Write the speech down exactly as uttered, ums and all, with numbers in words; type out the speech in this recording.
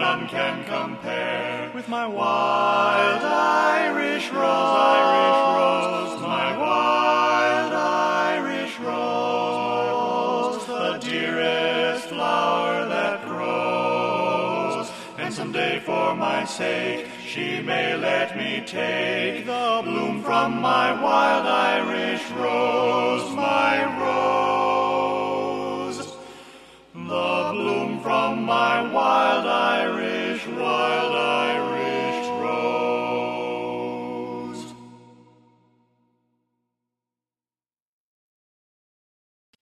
none can compare with my wild Irish rose, Irish rose, my wild Irish rose, the dearest flower that grows. And someday for my sake she may let me take the bloom from my wild Irish rose, my rose.